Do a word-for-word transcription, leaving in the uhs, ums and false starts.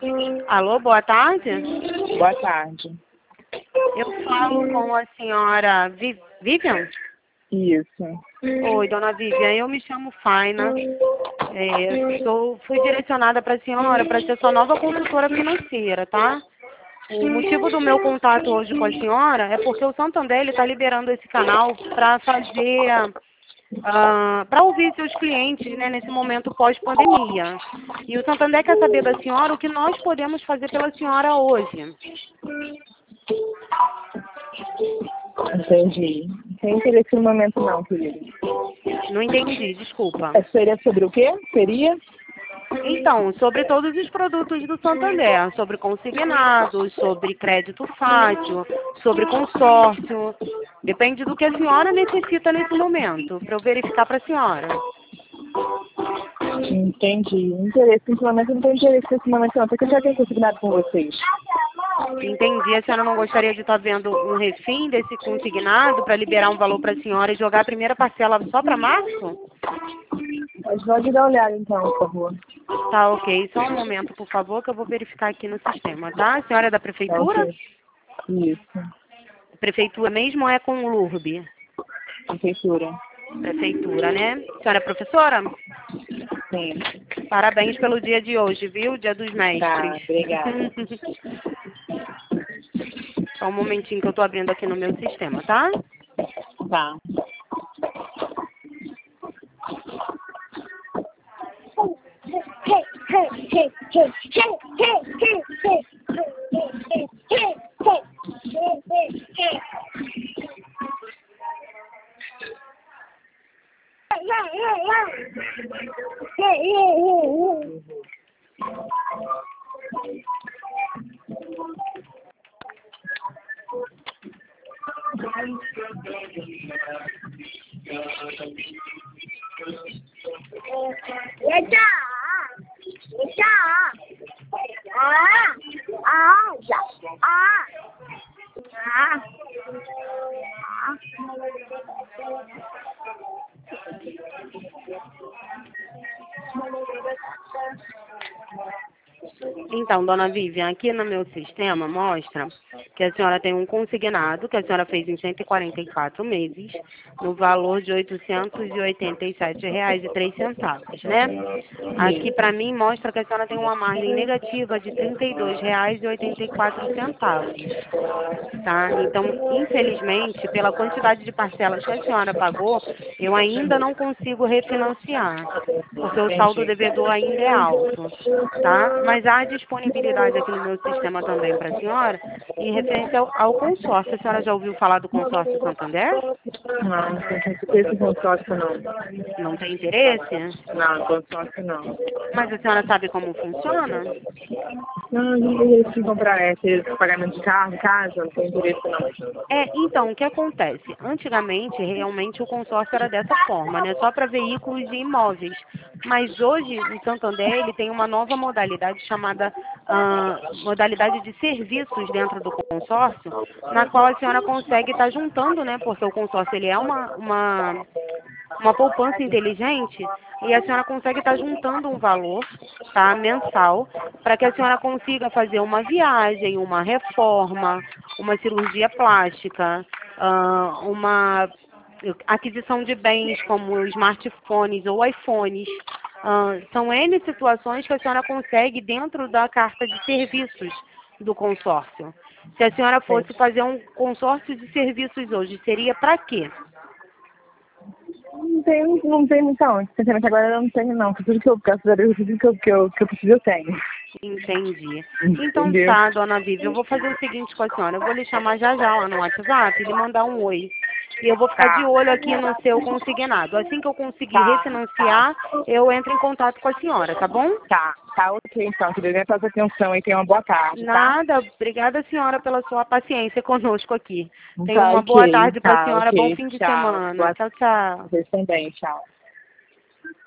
Alô, boa tarde. Boa tarde. Eu falo com a senhora Vi- Vivian? Isso. Oi, dona Vivian, eu me chamo Faina. É, sou, fui direcionada para a senhora para ser sua nova consultora financeira, tá? O motivo do meu contato hoje com a senhora é porque o Santander está liberando esse canal para fazer, ah, para ouvir seus clientes, né, nesse momento pós-pandemia. E o Santander quer saber da senhora o que nós podemos fazer pela senhora hoje. Entendi. Sem interesse no momento não, querido. Não entendi, desculpa. É, seria sobre o quê? Seria? Então, sobre todos os produtos do Santander, sobre consignados, sobre crédito fácil, sobre consórcio. Depende do que a senhora necessita nesse momento, para eu verificar para a senhora. Entendi. Interesse nesse momento, não tem interesse nesse momento não, porque eu já tenho consignado com vocês. Entendi. A senhora não gostaria de estar vendo um refim desse consignado para liberar um valor para a senhora e jogar a primeira parcela só para março? Mas pode dar uma olhada então, por favor. Tá, ok. Só um momento, por favor, que eu vou verificar aqui no sistema, tá? A senhora é da Tá, prefeitura? ok. Isso. Prefeitura mesmo ou é com o L U R B? Prefeitura. Prefeitura, né? A senhora é professora? Sim. Parabéns pelo dia de hoje, viu? Dia dos Tá, Mestres. obrigada. Só um momentinho que eu tô abrindo aqui no meu sistema, tá? Tá. Então, dona Vivian, aqui no meu sistema mostra que a senhora tem um consignado que a senhora fez em cento e quarenta e quatro meses, no valor de oitocentos e oitenta e sete reais e três centavos, né? Aqui para mim mostra que a senhora tem uma margem negativa de trinta e dois reais e oitenta e quatro centavos, tá? Então, infelizmente, pela quantidade de parcelas que a senhora pagou, eu ainda não consigo refinanciar, porque o saldo devedor ainda é alto, tá? Mas há disponibilidade aqui no meu sistema também para a senhora em referência ao, ao consórcio. A senhora já ouviu falar do consórcio Santander? Não, não tem esse consórcio não. Não tem interesse? Não, consórcio não. Mas a senhora sabe como funciona? Não, não tem interesse em comprar é, ter pagamento de carro, casa, não tem interesse não. É, então, o que acontece? Antigamente, realmente, o consórcio era dessa forma, né? Só para veículos e imóveis. Mas hoje, o Santander, ele tem uma nova modalidade chamada ah, modalidade de serviços dentro do consórcio, na qual a senhora consegue estar juntando, né? Porque o consórcio, ele é uma, uma, uma poupança inteligente e a senhora consegue estar juntando um valor, tá? Mensal, para que a senhora consiga fazer uma viagem, uma reforma, uma cirurgia plástica, ah, uma aquisição de bens como smartphones ou iPhones. Ah, são N situações que a senhora consegue dentro da carta de serviços do consórcio. Se a senhora fosse fazer um consórcio de serviços hoje, seria para quê? Não tem, não tem muita onde. Sinceramente, agora eu não tenho não. Tudo que eu, graças a Deus, tudo que eu, que eu, que eu preciso eu tenho. Entendi. Então Entendeu? tá, dona Vivi, eu vou fazer o seguinte com a senhora. Eu vou lhe chamar já já lá no WhatsApp e lhe mandar um oi. E eu vou ficar de Tá, olho aqui no seu consignado. Assim que eu conseguir tá, refinanciar, eu entro em contato com a senhora, tá bom? tá. Tá ok, então. Que Deus faça atenção e tenha uma boa tarde, tá? Nada. Obrigada, senhora, pela sua paciência conosco aqui. Tenha Tá uma boa ok, tarde para a tá senhora. Bom ok. fim de Tchau. semana. Boa Tchau, tchau. Vocês também, tchau.